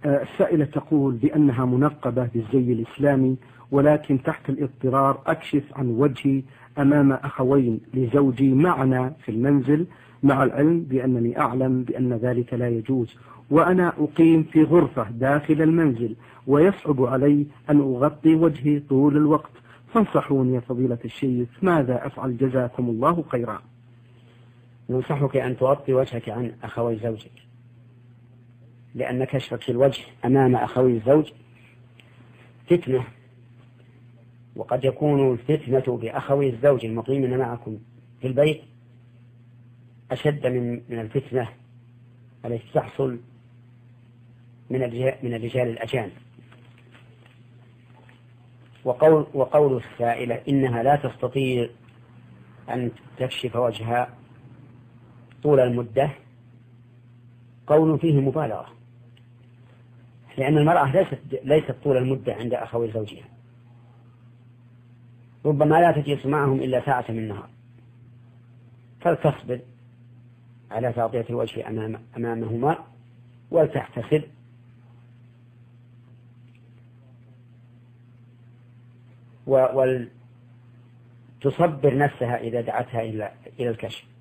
السائلة تقول بأنها منقبة بالزي الإسلامي، ولكن تحت الاضطرار أكشف عن وجهي أمام أخوين لزوجي معنا في المنزل، مع العلم بأنني أعلم بأن ذلك لا يجوز، وأنا أقيم في غرفة داخل المنزل ويصعب علي أن أغطي وجهي طول الوقت، فانصحوني يا فضيلة الشيخ، ماذا أفعل جزاكم الله خيرا؟ ننصحك أن تغطي وجهك عن أخوي زوجك، لأن كشفك الوجه أمام أخوي الزوج فتنة، وقد يكون الفتنة بأخوي الزوج المقيمين معكم في البيت أشد من الفتنة التي تحصل من الرجال الأجانب. وقول السائلة إنها لا تستطيع أن تكشف وجهها طول المدة قول فيه مبالغة، لأن المرأة ليست طول المدة عند أخوي زوجها، ربما لا تجلس معهم إلا ساعة من النهار، فلتصبر على تغطية الوجه أمامهما ولتحتسب، ولتصبر نفسها إذا دعتها إلى الكشف.